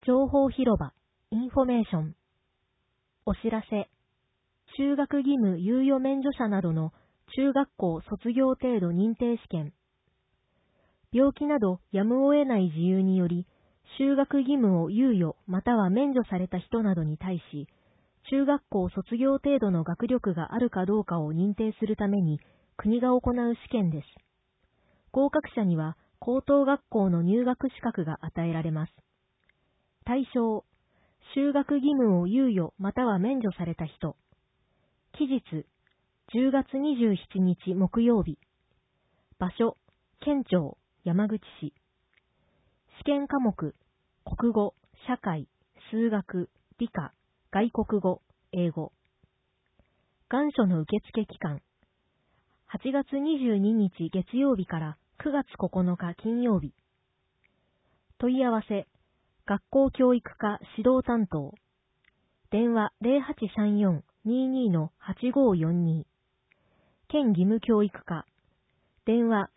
情報広場、インフォメーション。お知らせ。就学義務猶予免除者などの中学校卒業程度認定試験。病気などやむを得ない事由により、就学義務を猶予または免除された人などに対し、中学校卒業程度の学力があるかどうかを認定するために国が行う試験です。合格者には高等学校の入学資格が与えられます。対象、就学義務を猶予または免除された人。期日、10月27日木曜日。場所、県庁、山口市。試験科目、国語、社会、数学、理科、外国語、英語。願書の受付期間。8月22日月曜日から9月9日金曜日。問い合わせ、学校教育課指導担当。電話0834-22-8542。県義務教育課。電話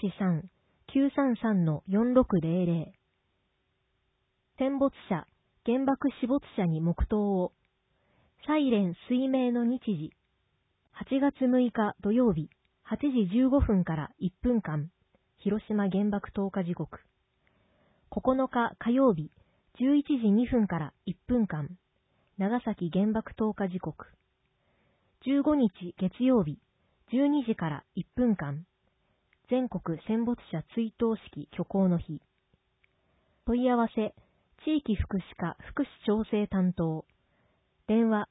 083-933-4600。戦没者、原爆死没者に黙祷を。サイレン水明の日時。8月6日土曜日、8時15分から1分間。広島原爆投下時刻。9日火曜日、11時2分から1分間。長崎原爆投下時刻。15日月曜日、12時から1分間。全国戦没者追悼式挙行の日。問い合わせ、地域福祉課福祉調整担当。電話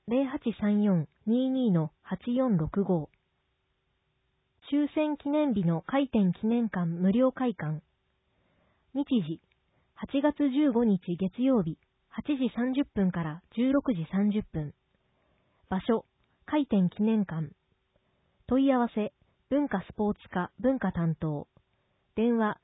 0834-22-8465。終戦記念日の開店記念館無料開館。日時、8月15日月曜日、8時30分から16時30分。場所、開店記念館。問い合わせ、文化スポーツ課文化担当。電話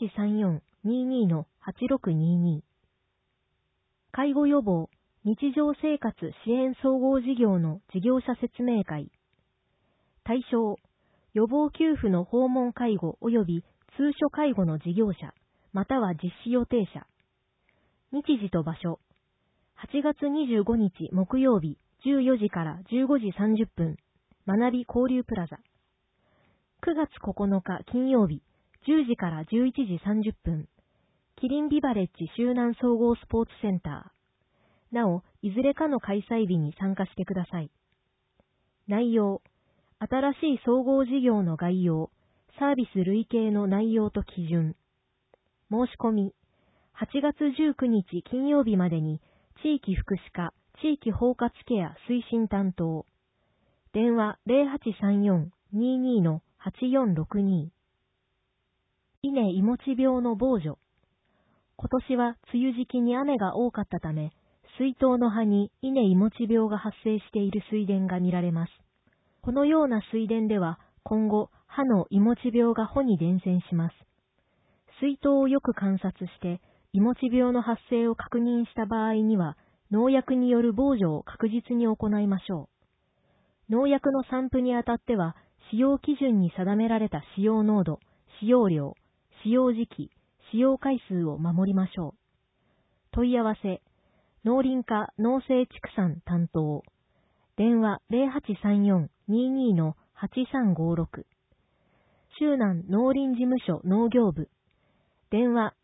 0834-22-8622。介護予防、日常生活支援総合事業の事業者説明会。対象、予防給付の訪問介護及び通所介護の事業者、または実施予定者。日時と場所。8月25日木曜日14時から15時30分。学び交流プラザ。9月9日金曜日10時から11時30分。キリンビバレッジ周南総合スポーツセンター。なお、いずれかの開催日に参加してください。内容。新しい総合事業の概要、サービス類型の内容と基準。申し込み。8月19日金曜日までに、地域福祉課、地域包括ケア推進担当。電話0834-22-8462。稲いもち病の防除。今年は梅雨時期に雨が多かったため、水筒の葉に稲いもち病が発生している水田が見られます。このような水田では、今後、葉のいもち病が穂に伝染します。水筒をよく観察して、いもち病の発生を確認した場合には、農薬による防除を確実に行いましょう。農薬の散布にあたっては、使用基準に定められた使用濃度、使用量、使用時期、使用回数を守りましょう。問い合わせ、農林課農政畜産担当。電話0834-22-8356。周南農林事務所農業部。電話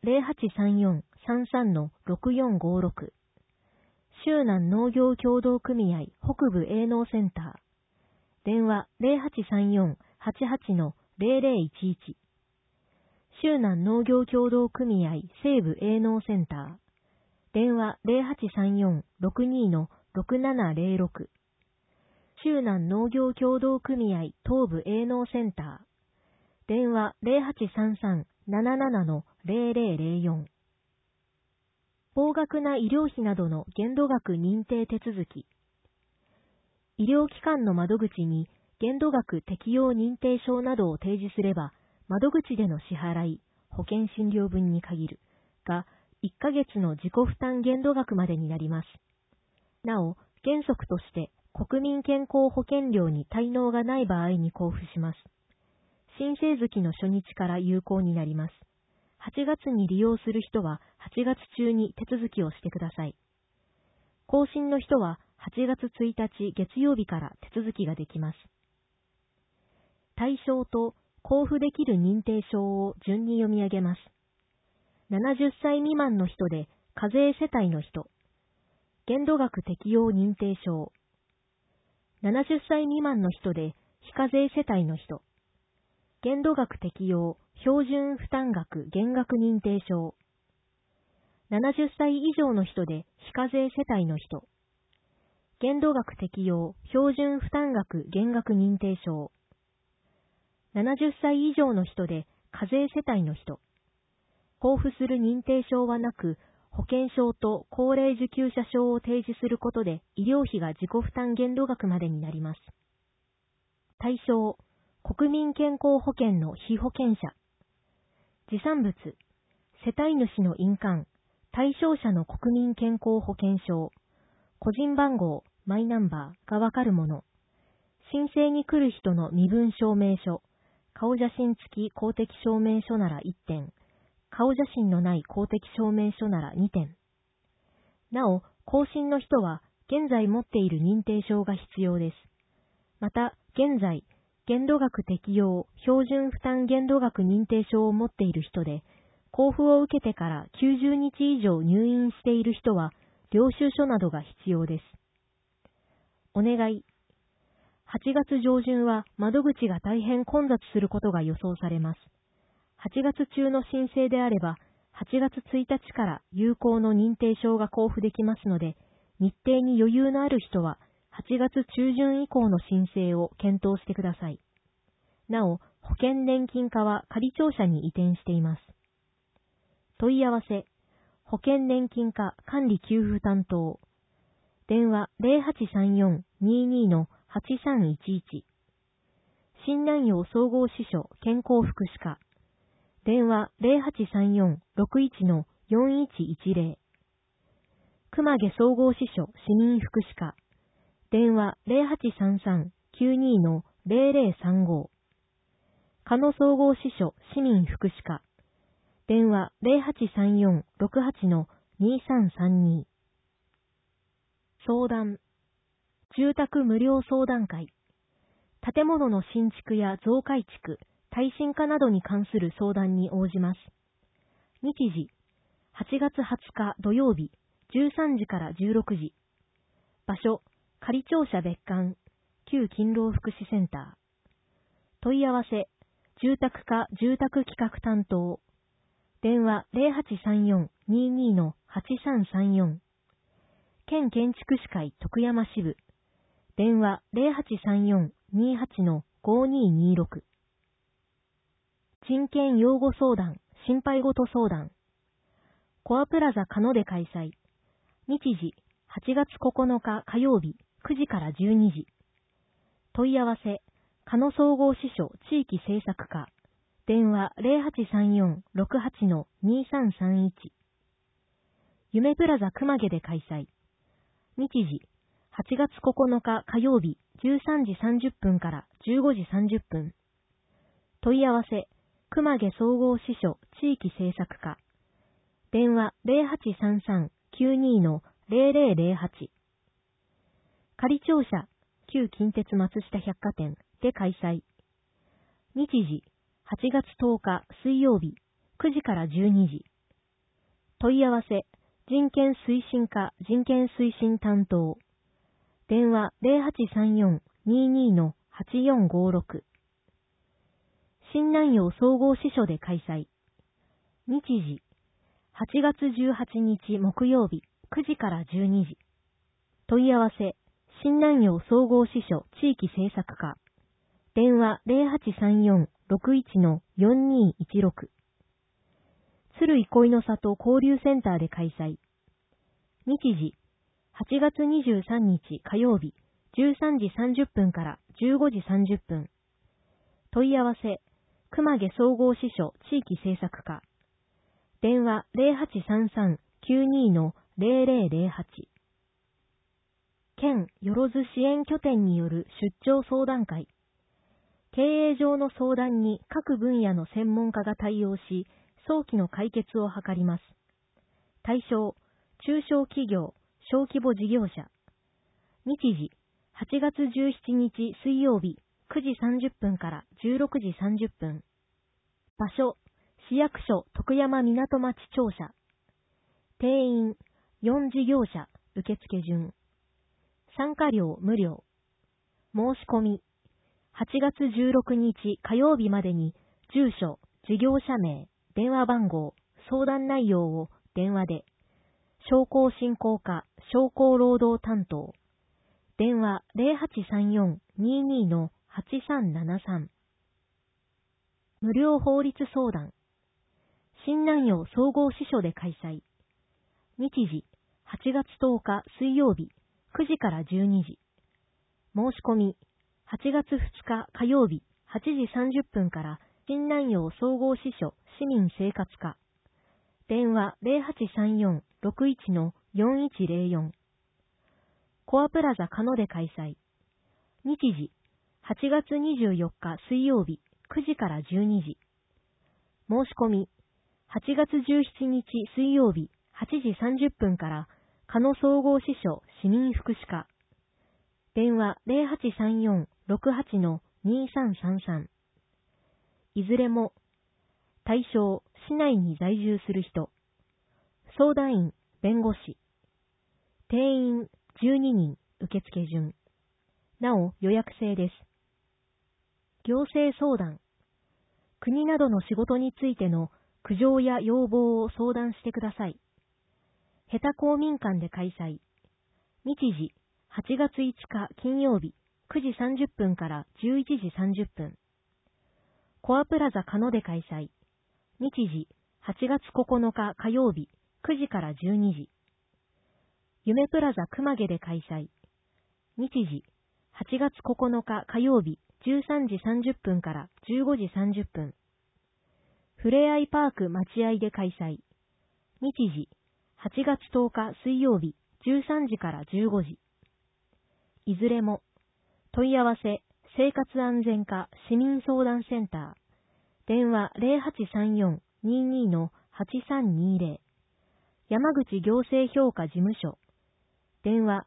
0834-33-6456。周南農業協同組合北部営農センター。電話0834-88-0011。周南農業協同組合西部営農センター。電話0834-62-6706。周南農業協同組合東部営農センター。電話0833-77-0004。高額な医療費などの限度額認定手続き。医療機関の窓口に限度額適用認定証などを提示すれば、窓口での支払い、保険診療分に限るが、1ヶ月の自己負担限度額までになります。なお、原則として国民健康保険料に滞納がない場合に交付します。申請月の初日から有効になります。 8月に利用する人は8月中に手続きをしてください。更新の人は8月1日月曜日から手続きができます。対象と交付できる認定証を順に読み上げます。70歳未満の人で課税世帯の人、限度額適用認定証。70歳未満の人で非課税世帯の人、限度額適用標準負担額減額認定証。70歳以上の人で非課税世帯の人、限度額適用標準負担額減額認定証。70歳以上の人で課税世帯の人、交付する認定証はなく、保険証と高齢受給者証を提示することで医療費が自己負担限度額までになります。対象、国民健康保険の被保険者。持産物、世帯主の印鑑、対象者の国民健康保険証、個人番号、マイナンバーがわかるもの、申請に来る人の身分証明書、顔写真付き公的証明書なら1点、顔写真のない公的証明書なら2点。なお、更新の人は現在持っている認定証が必要です。また、現在、限度額適用標準負担限度額認定証を持っている人で、交付を受けてから90日以上入院している人は、領収書などが必要です。お願い。8月上旬は窓口が大変混雑することが予想されます。8月中の申請であれば、8月1日から有効の認定証が交付できますので、日程に余裕のある人は、8月中旬以降の申請を検討してください。なお、保険年金課は仮庁舎に移転しています。問い合わせ、保険年金課管理給付担当。電話 0834-22-8311。診断用総合支所健康福祉課。電話 0834-61-4110。熊毛総合支所市民福祉課。電話 0833-92-0035。加野総合支所市民福祉課。電話 0834-68-2332。相談。住宅無料相談会。建物の新築や増改築、耐震化などに関する相談に応じます。日時、8月20日土曜日、13時から16時。場所、仮庁舎別館、旧勤労福祉センター。問い合わせ、住宅課住宅企画担当。電話 0834-22-8334。県建築士会徳山支部。電話 0834-28-5226。人権擁護相談、心配事相談。コアプラザ加野で開催。日時、8月9日火曜日、9時から12時。問い合わせ、加野総合支所地域政策課。電話 0834-68-2331。夢プラザ熊毛で開催。日時、8月9日火曜日13時30分から15時30分。問い合わせ、熊毛総合支所地域政策課。電話 0833-92-0008。仮庁舎、旧近鉄松下百貨店で開催。日時、8月10日水曜日9時から12時。問い合わせ、人権推進課人権推進担当。電話 0834-22-8456。新南陽総合支所で開催。日時、8月18日木曜日9時から12時。問い合わせ、新南陽総合支所地域政策課。電話 0834-61-4216。鶴井恋の里交流センターで開催。日時、8月23日火曜日13時30分から15時30分。問い合わせ、熊毛総合支所地域政策課。電話 0833-92-0008。県よろず支援拠点による出張相談会。経営上の相談に各分野の専門家が対応し、 早期の解決を図ります。対象、中小企業、小規模事業者。日時、8月17日水曜日、9時30分から16時30分。場所、市役所徳山港町庁舎。定員、4事業者、受付順。参加料無料。申し込み、8月16日火曜日までに、住所、事業者名、電話番号、相談内容を電話で。商工振興課、商工労働担当。電話 0834-22-8373。無料法律相談。新南陽総合支所で開催。日時、8月10日水曜日、9時から12時。申し込み、8月2日火曜日、8時30分から、新南陽総合支所市民生活課。電話 0834-61-4104。コアプラザ加野で開催。日時、8月24日水曜日、9時から12時。申し込み、8月17日水曜日、8時30分から、加野総合支所市民福祉課。電話 0834-68-2333。いずれも、対象、市内に在住する人。相談員、弁護士。定員、12人、受付順。なお、予約制です。行政相談。国などの仕事についての苦情や要望を相談してください。ヘタ公民館で開催。日時、8月5日金曜日、9時30分から11時30分。コアプラザ加野で開催。日時、8月9日火曜日、9時から12時。夢プラザ熊毛で開催。日時、8月9日火曜日、13時30分から15時30分。ふれあいパーク待合で開催。日時、8月10日水曜日、13時から15時。いずれも、問い合わせ、生活安全課市民相談センター。電話 0834-22-8320。山口行政評価事務所。電話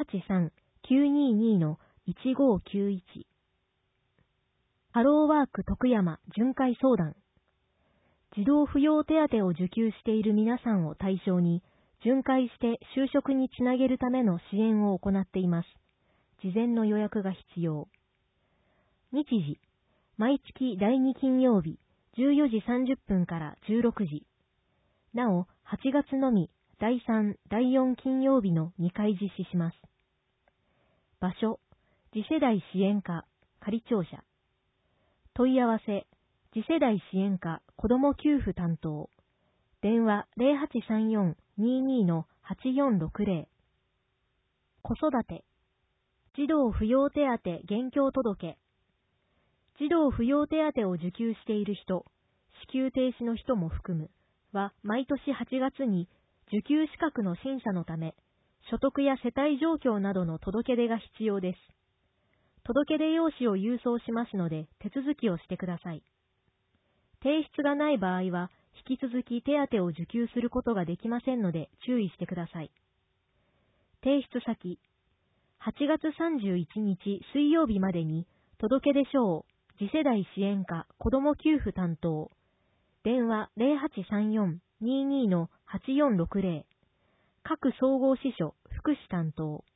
083-922-1591。ハローワーク徳山巡回相談。児童扶養手当を受給している皆さんを対象に、巡回して就職につなげるための支援を行っています。事前の予約が必要。日時、毎月第2金曜日、14時30分から16時。なお、8月のみ、第3、第4金曜日の2回実施します。場所、次世代支援課、仮庁舎。問い合わせ、次世代支援課、子ども給付担当。電話 0834-22-8460。子育て。児童扶養手当現況届。児童扶養手当を受給している人、支給停止の人も含む、は毎年8月に受給資格の審査のため、所得や世帯状況などの届け出が必要です。届け出用紙を郵送しますので、手続きをしてください。提出がない場合は、引き続き手当を受給することができませんので、注意してください。提出先、8月31日水曜日までに、届出書を次世代支援課子ども給付担当。電話 0834-22-8460。各総合支所福祉担当。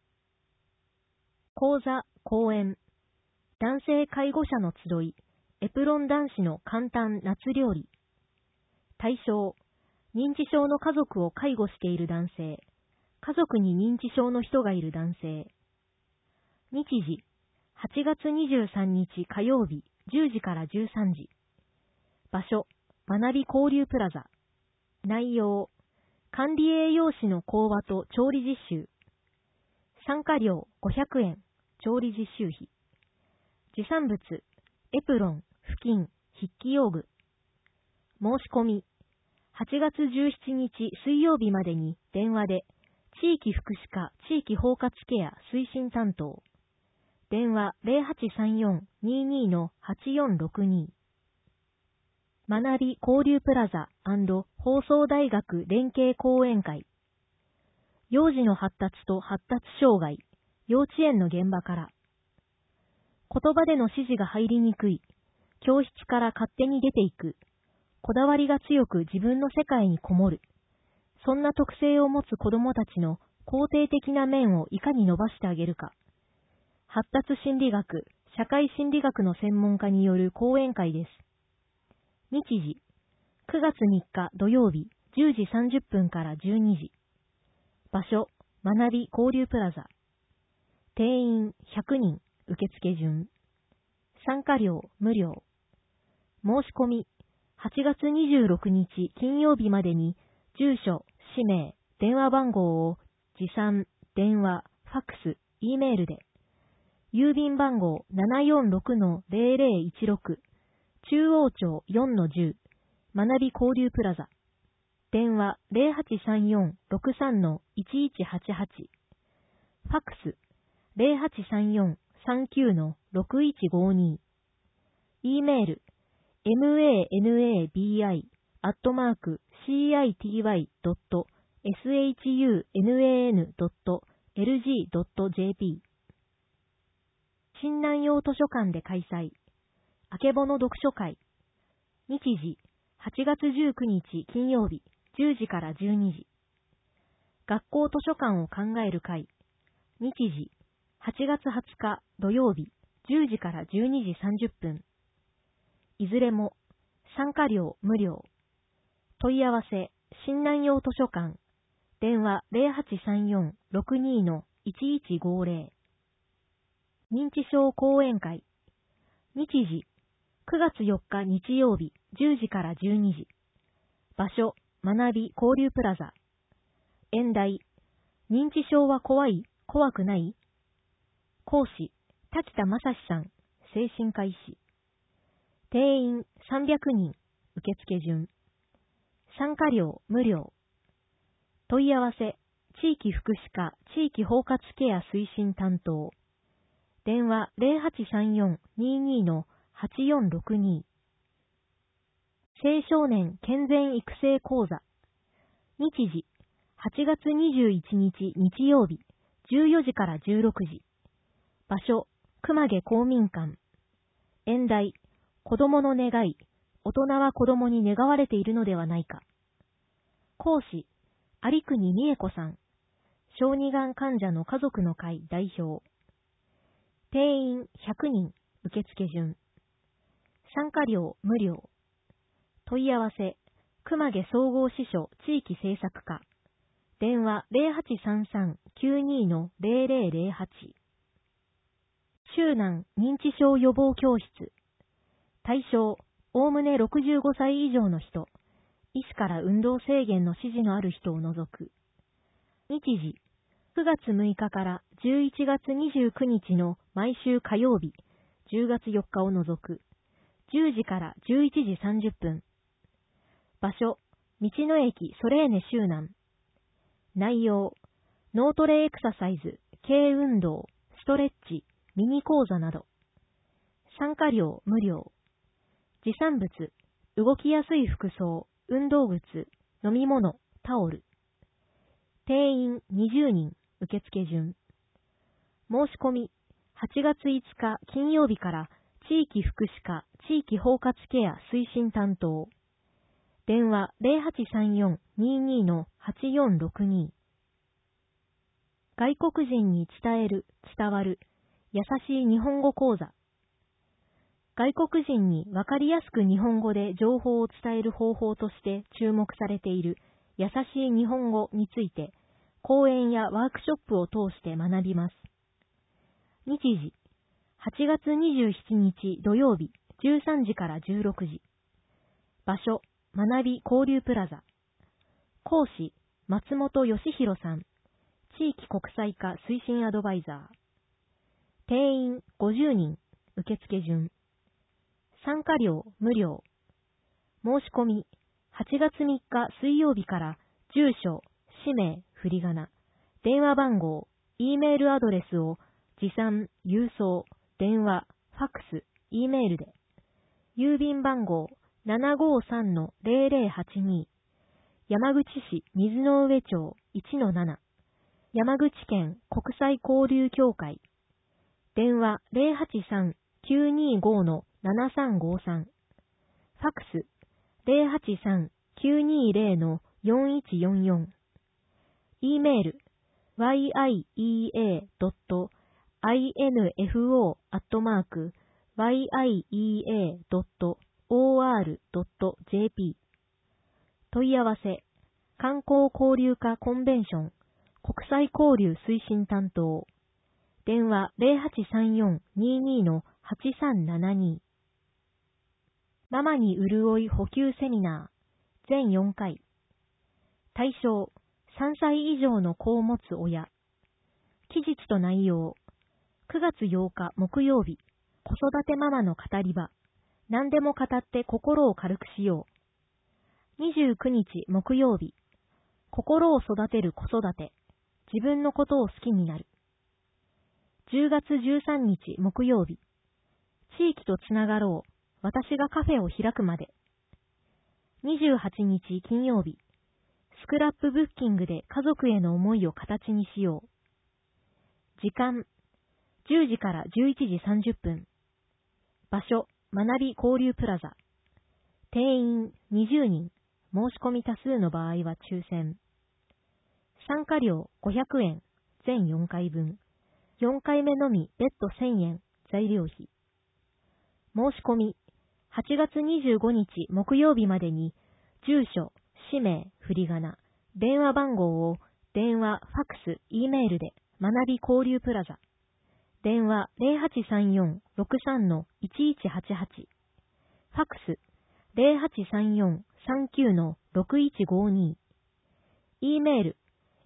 講座、講演。男性介護者の集い。エプロン男子の簡単夏料理。対象、認知症の家族を介護している男性。家族に認知症の人がいる男性。日時、8月23日火曜日、10時から13時。場所、学び交流プラザ。内容、管理栄養士の講話と調理実習。参加料500円、調理実習費。持参物、エプロン、布巾、筆記用具。申し込み、8月17日水曜日までに電話で、地域福祉課地域包括ケア推進担当。電話 0834-22-8462。 学び交流プラザ&放送大学連携講演会。幼児の発達と発達障害、幼稚園の現場から。言葉での指示が入りにくい、教室から勝手に出ていく、こだわりが強く自分の世界にこもる。そんな特性を持つ子どもたちの肯定的な面をいかに伸ばしてあげるか。発達心理学、社会心理学の専門家による講演会です。日時、9月3日土曜日10時30分から12時。場所、学び交流プラザ。定員100人、受付順。参加料無料。申し込み、8月26日金曜日までに、住所、氏名、電話番号を持参、電話、ファックス、Eメールで。郵便番号 746-0016、中央町 4-10、学び交流プラザ。電話 0834-63-1188。ファックス 0834-39-6152。Eメール manabi@city.shunnan.lg.jp。 新南洋図書館で開催。あけぼの読書会。日時、8月19日金曜日、10時から12時。学校図書館を考える会。日時、8月20日土曜日、10時から12時30分。いずれも、参加料無料。問い合わせ、新南洋図書館。電話 0834-62-1150。認知症講演会。日時、9月4日日曜日、10時から12時。場所、学び交流プラザ。演題、認知症は怖い？怖くない？講師、滝田正史さん、精神科医師。定員300人、受付順。参加料無料。問い合わせ、地域福祉課地域包括ケア推進担当。電話 0834-22-8462。青少年健全育成講座。日時、8月21日日曜日、14時から16時。場所、熊毛公民館。演題、子供の願い、大人は子供に願われているのではないか。講師、有国美恵子さん。小児がん患者の家族の会代表。定員100人、受付順。参加料無料。問い合わせ、熊毛総合支所地域政策課。電話 0833-92-0008。周南認知症予防教室。対象、おおむね65歳以上の人。医師から運動制限の指示のある人を除く。日時、9月6日から11月29日の毎週火曜日、10月4日を除く。10時から11時30分。場所、道の駅ソレーネ周南。内容、脳トレエクササイズ、軽運動、ストレッチ、ミニ講座など。参加料無料。持参物、動きやすい服装、運動靴、飲み物、タオル。定員20人、受付順。申し込み、8月5日金曜日から地域福祉課地域包括ケア推進担当。電話 0834-22-8462。外国人に伝える、伝わる、優しい日本語講座。外国人にわかりやすく日本語で情報を伝える方法として注目されている優しい日本語について、講演やワークショップを通して学びます。日時、8月27日土曜日、13時から16時。場所、学び交流プラザ。講師、松本義弘さん。地域国際化推進アドバイザー。定員50人、受付順。参加料無料。申し込み、8月3日水曜日から住所、氏名、振り仮名、電話番号、Eメールアドレスを持参、郵送、電話、ファックス、Eメールで。郵便番号 753-0082、山口市水の上町 1-7、山口県国際交流協会、電話083-925-7353、ファックス083-920-4144、E メール yiea.info@yiea.or.jp 問い合わせ観光交流課コンベンション国際交流推進担当電話0834-22-8372ママに潤い補給セミナー全4回対象3歳以上の子を持つ親期日と内容9月8日木曜日子育てママの語り場何でも語って心を軽くしよう29日木曜日心を育てる子育て自分のことを好きになる10月13日木曜日地域とつながろう私がカフェを開くまで28日金曜日スクラップブッキングで家族への思いを形にしよう時間10時から11時30分場所学び交流プラザ定員20人申し込み多数の場合は抽選参加料500円全4回分4回目のみ別途1000円材料費申し込み8月25日木曜日までに住所、氏名、振り仮名、電話番号を電話、ファックス、E メールで学び交流プラザ電話0834-63-1188ファックス0834-39-6152 E メール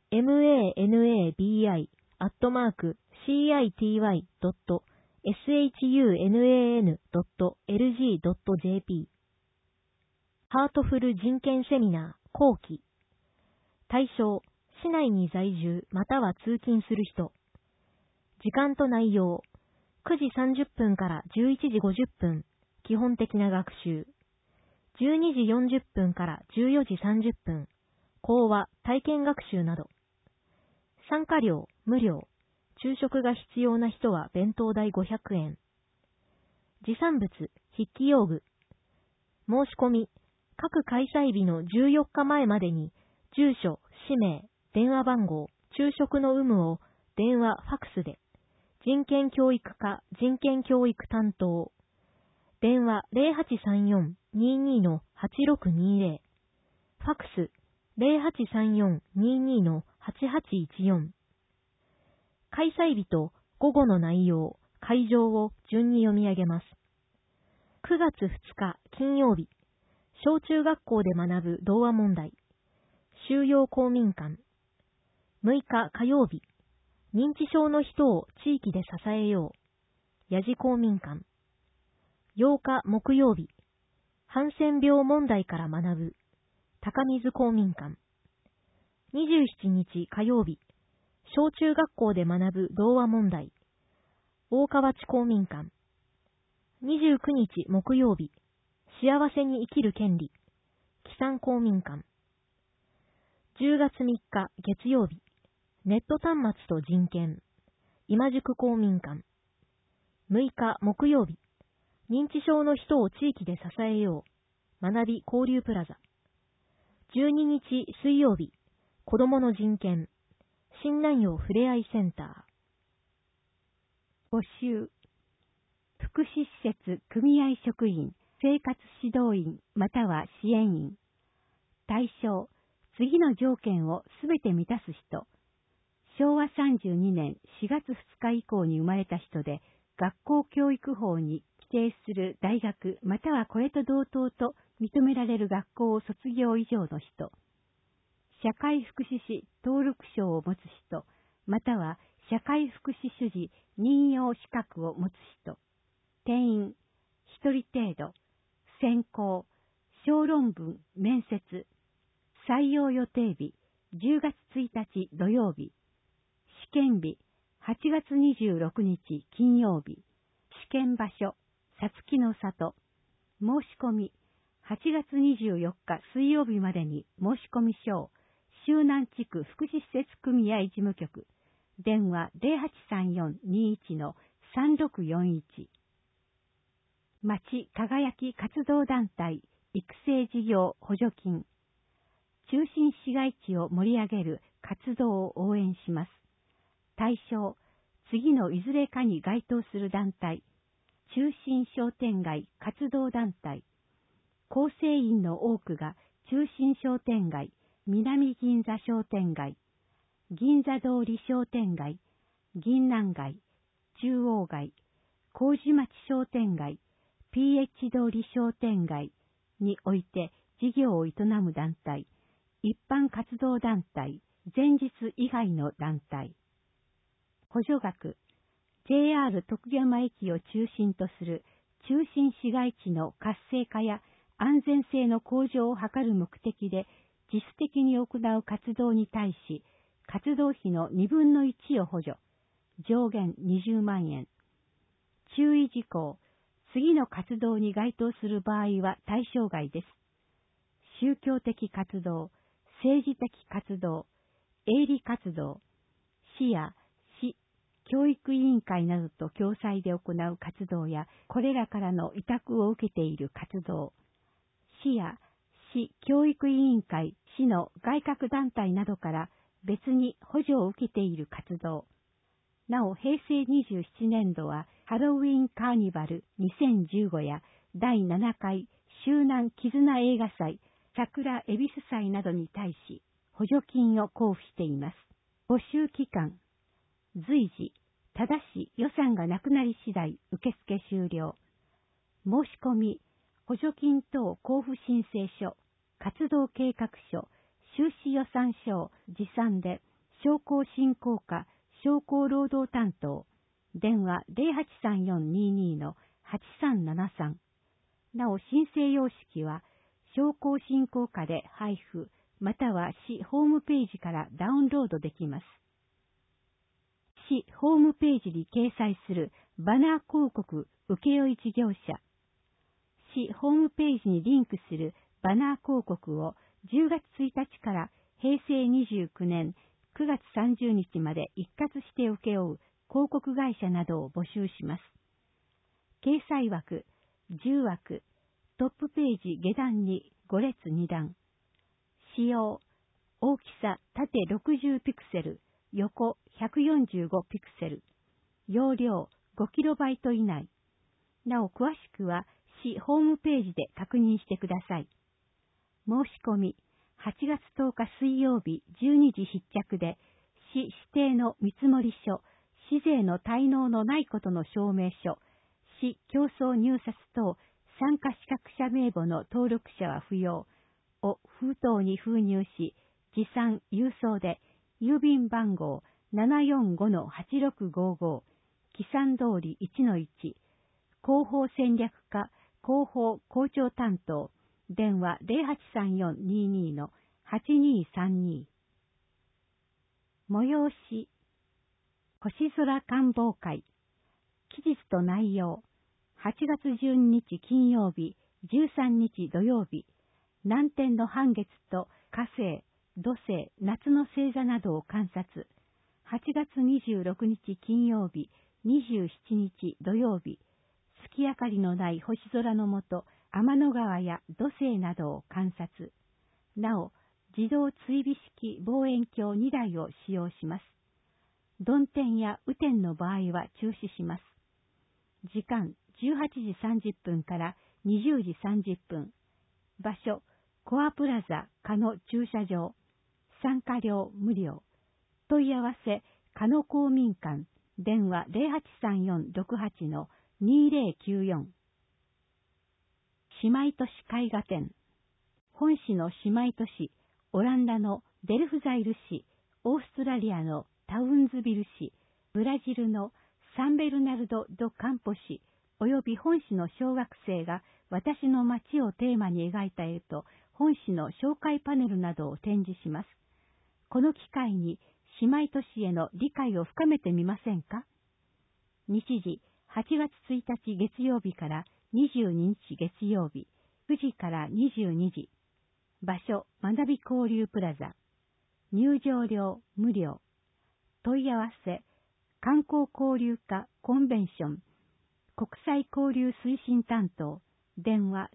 manabi@city.sunan.lg.jp ハートフル人権セミナー後期対象市内に在住または通勤する人時間と内容9時30分から11時50分基本的な学習12時40分から14時30分講話体験学習など参加料無料昼食が必要な人は弁当代500円持産物筆記用具申し込み各開催日の14日前までに住所、氏名、電話番号、昼食の有無を電話、ファックスで人権教育課人権教育担当電話0834-22-8620ファックス0834-22-8814開催日と午後の内容、会場を順に読み上げます。9月2日金曜日、小中学校で学ぶ童話問題、収容公民館。6日火曜日、認知症の人を地域で支えよう、やじ公民館。8日木曜日、ハンセン病問題から学ぶ、高水公民館。27日火曜日、小中学校で学ぶ童話問題、大川内公民館。29日木曜日、幸せに生きる権利、木山公民館。10月3日月曜日、ネット端末と人権、今宿公民館。6日木曜日、認知症の人を地域で支えよう、学び交流プラザ。12日水曜日、子どもの人権、新南陽ふれあいセンター。募集。福祉施設組合職員、生活指導員または支援員。対象、次の条件をすべて満たす人。昭和32年4月2日以降に生まれた人で、学校教育法に規定する大学またはこれと同等と認められる学校を卒業以上の人。社会福祉士登録証を持つ人、または社会福祉主事任用資格を持つ人。定員1人程度。選考、小論文、面接。採用予定日10月1日土曜日。試験日8月26日金曜日。試験場所、さつきの里。申し込み 8月24日水曜日までに申込書を周南地区福祉施設組合事務局、電話 0834-21-3641。町輝き活動団体育成事業補助金。中心市街地を盛り上げる活動を応援します。対象、次のいずれかに該当する団体、中心商店街活動団体、構成員の多くが中心商店街、南銀座商店街、銀座通り商店街、銀南街、中央街、麹町商店街、PH 通り商店街において事業を営む団体、一般活動団体、前日以外の団体。補助額、JR 徳山駅を中心とする中心市街地の活性化や安全性の向上を図る目的で自主的に行う活動に対し、活動費の2分の1を補助、上限20万円。注意事項、次の活動に該当する場合は対象外です。宗教的活動、政治的活動、営利活動、市や市、教育委員会などと共催で行う活動や、これらからの委託を受けている活動、市や市教育委員会、市の外郭団体などから別に補助を受けている活動。なお、平成27年度はハロウィンカーニバル2015や第7回周南絆映画祭、桜恵比寿祭などに対し補助金を交付しています。募集期間、随時、ただし予算がなくなり次第受付終了。申し込み、補助金等交付申請書、活動計画書、収支予算書を持参で、商工振興課商工労働担当、電話 083422-8373。なお、申請様式は、商工振興課で配布、または市ホームページからダウンロードできます。市ホームページに掲載するバナー広告請負事業者。市ホームページにリンクするバナー広告を10月1日から平成29年9月30日まで一括して請け負う広告会社などを募集します。掲載枠、10枠、トップページ下段に5列2段。使用、大きさ縦60ピクセル、横145ピクセル。容量 5KB 以内。なお詳しくは市ホームページで確認してください。申し込み、8月10日水曜日12時必着で、市指定の見積書、市税の滞納のないことの証明書、市競争入札等参加資格者名簿の登録者は不要を封筒に封入し、持参郵送で、郵便番号 745-8655、記算通り 1-1、広報戦略課広報校長担当、電話 083422-8232。催し、星空観望会、期日と内容、8月12日金曜日、13日土曜日、南天の半月と火星、土星、夏の星座などを観察。8月26日金曜日、27日土曜日、月明かりのない星空の下、天の川や土星などを観察。なお、自動追尾式望遠鏡2台を使用します。曇天や雨天の場合は中止します。時間18時30分から20時30分。場所、コアプラザ加野駐車場。参加料無料。問い合わせ、加野公民館。電話 083468-2094。姉妹都市絵画展。本市の姉妹都市、オランダのデルフザイル市、オーストラリアのタウンズビル市、ブラジルのサンベルナルド・ド・カンポ市、および本市の小学生が私の街をテーマに描いた絵と本市の紹介パネルなどを展示します。この機会に姉妹都市への理解を深めてみませんか？日時8月1日月曜日から22日月曜日、 9時から22時。場所、学び交流プラザ。入場料無料。問い合わせ、観光交流課コンベンション、国際交流推進担当、電話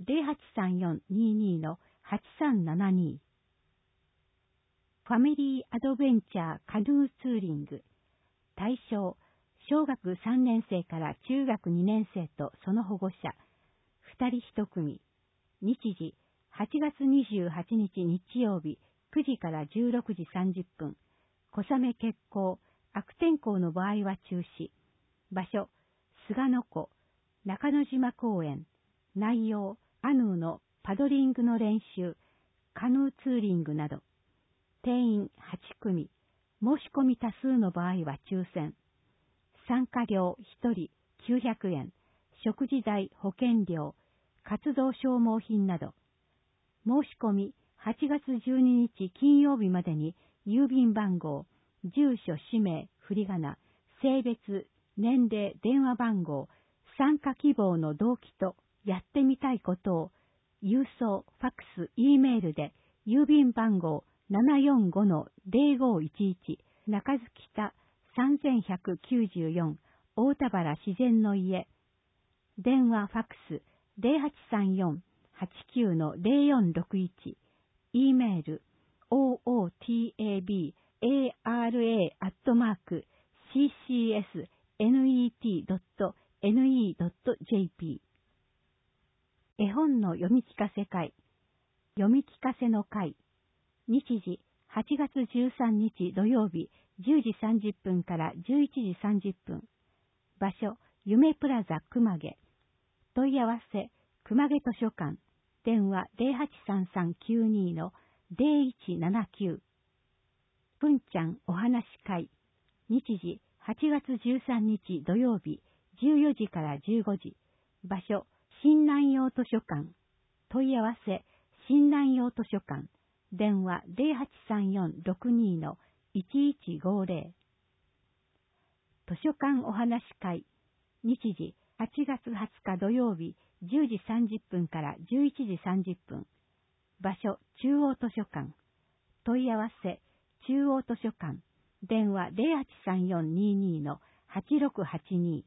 083422-8372。ファミリーアドベンチャーカヌーツーリング。対象、小学3年生から中学2年生とその保護者、2人1組。日時、8月28日日曜日、9時から16時30分。小雨欠航、悪天候の場合は中止。場所、菅野湖、中之島公園。内容、カヌーのパドリングの練習、カヌーツーリングなど。定員8組。申し込み多数の場合は抽選。参加料1人900円。食事代、保険料、活動消耗品など。申し込み8月12日金曜日までに郵便番号、住所、氏名、振り仮名、性別、年齢、電話番号、参加希望の動機とやってみたいことを郵送、ファックス、Eメールで郵便番号 745-0511 中津北3194大田原自然の家。電話ファックス 0834-89-0461 E メール ootabara@ccsnet.ne.jp。 絵本の読み聞かせ会、読み聞かせの会。日時8月13日土曜日10時30分から11時30分。場所、夢プラザ熊毛。問い合わせ、熊毛図書館。電話 083392-0179。ぷんちゃんお話会。日時8月13日土曜日14時から15時。場所、新南洋図書館。問い合わせ、新南洋図書館。電話 0834-62-1150。図書館お話会。日時8月20日土曜日10時30分から11時30分。場所、中央図書館。問い合わせ、中央図書館。電話 083422-8682。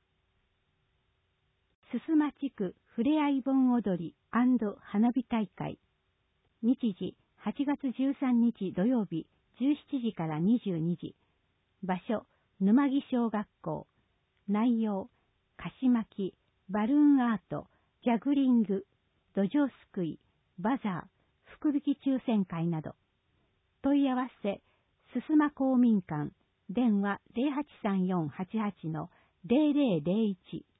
すすま地区ふれあい盆踊り&花火大会。日時8月13日土曜日17時から22時。場所、沼木小学校。内容、菓子巻き、バルーンアート、ジャグリング、土壌すくい、バザー、福引き抽選会など。問い合わせ、すすま公民館。電話 083488-0001。